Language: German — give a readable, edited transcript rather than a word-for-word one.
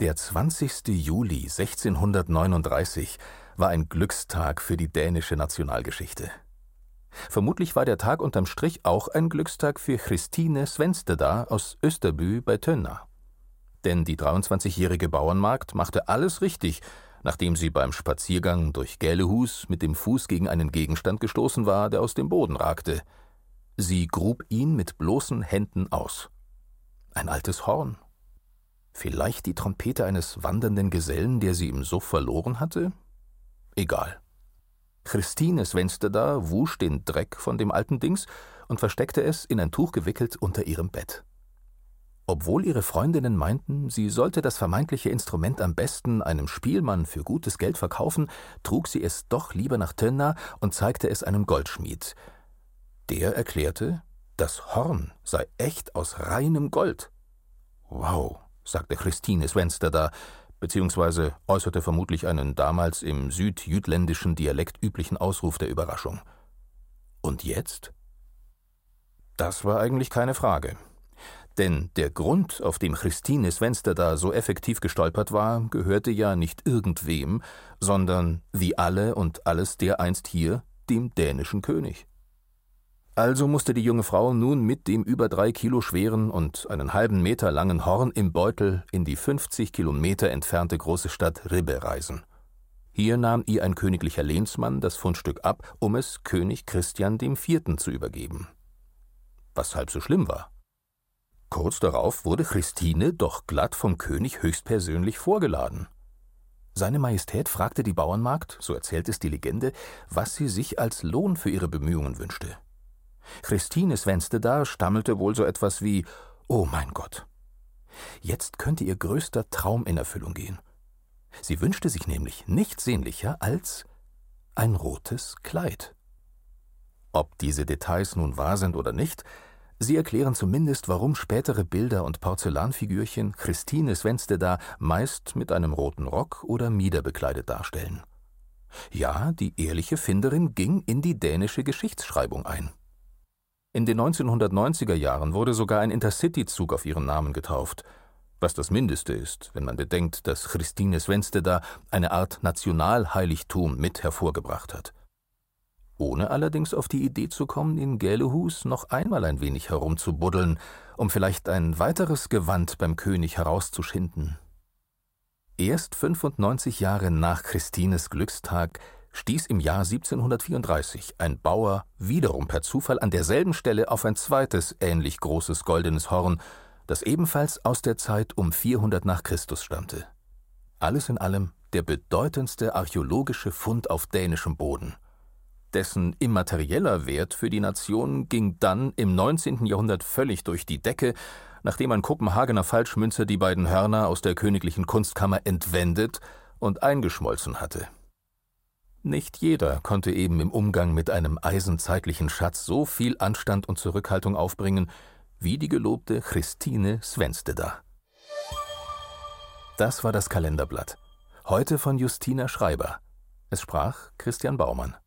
Der 20. Juli 1639 war ein Glückstag für die dänische Nationalgeschichte. Vermutlich war der Tag unterm Strich auch ein Glückstag für Christine Svensteda aus Österby bei Tönna. Denn die 23-jährige Bauernmagd machte alles richtig, nachdem sie beim Spaziergang durch Gälehus mit dem Fuß gegen einen Gegenstand gestoßen war, der aus dem Boden ragte. Sie grub ihn mit bloßen Händen aus. Ein altes Horn. Vielleicht die Trompete eines wandernden Gesellen, der sie im Suff verloren hatte? Egal. Christine Svensteda wusch den Dreck von dem alten Dings und versteckte es, in ein Tuch gewickelt, unter ihrem Bett. Obwohl ihre Freundinnen meinten, sie sollte das vermeintliche Instrument am besten einem Spielmann für gutes Geld verkaufen, trug sie es doch lieber nach Tönna und zeigte es einem Goldschmied. Der erklärte, das Horn sei echt aus reinem Gold. »Wow«, sagte Christine Svensteda, beziehungsweise äußerte vermutlich einen damals im südjütländischen Dialekt üblichen Ausruf der Überraschung. Und jetzt? Das war eigentlich keine Frage. Denn der Grund, auf dem Christine Svensteda so effektiv gestolpert war, gehörte ja nicht irgendwem, sondern, wie alle und alles dereinst hier, dem dänischen König. Also musste die junge Frau nun mit dem über 3 Kilo schweren und einen halben Meter langen Horn im Beutel in die 50 Kilometer entfernte große Stadt Ribe reisen. Hier nahm ihr ein königlicher Lehnsmann das Fundstück ab, um es König Christian IV. Zu übergeben. Was halb so schlimm war. Kurz darauf wurde Christine doch glatt vom König höchstpersönlich vorgeladen. Seine Majestät fragte die Bauernmagd, so erzählt es die Legende, was sie sich als Lohn für ihre Bemühungen wünschte. Christine Svensteda stammelte wohl so etwas wie: »Oh mein Gott, jetzt könnte ihr größter Traum in Erfüllung gehen.« Sie wünschte sich nämlich nichts sehnlicher als ein rotes Kleid. Ob diese Details nun wahr sind oder nicht, sie erklären zumindest, warum spätere Bilder und Porzellanfigürchen Christine Svensteda meist mit einem roten Rock oder Mieder bekleidet darstellen. Ja, die ehrliche Finderin ging in die dänische Geschichtsschreibung ein. In den 1990er Jahren wurde sogar ein Intercity-Zug auf ihren Namen getauft, was das Mindeste ist, wenn man bedenkt, dass Christine Svensteda eine Art Nationalheiligtum mit hervorgebracht hat. Ohne allerdings auf die Idee zu kommen, in Gälehus noch einmal ein wenig herumzubuddeln, um vielleicht ein weiteres Gewand beim König herauszuschinden. Erst 95 Jahre nach Christines Glückstag stieß im Jahr 1734 ein Bauer wiederum per Zufall an derselben Stelle auf ein zweites ähnlich großes goldenes Horn, das ebenfalls aus der Zeit um 400 nach Christus stammte. Alles in allem der bedeutendste archäologische Fund auf dänischem Boden. Dessen immaterieller Wert für die Nation ging dann im 19. Jahrhundert völlig durch die Decke, nachdem ein Kopenhagener Falschmünzer die beiden Hörner aus der königlichen Kunstkammer entwendet und eingeschmolzen hatte. Nicht jeder konnte eben im Umgang mit einem eisenzeitlichen Schatz so viel Anstand und Zurückhaltung aufbringen, wie die gelobte Christine Svensteda. Das war das Kalenderblatt. Heute von Justina Schreiber. Es sprach Christian Baumann.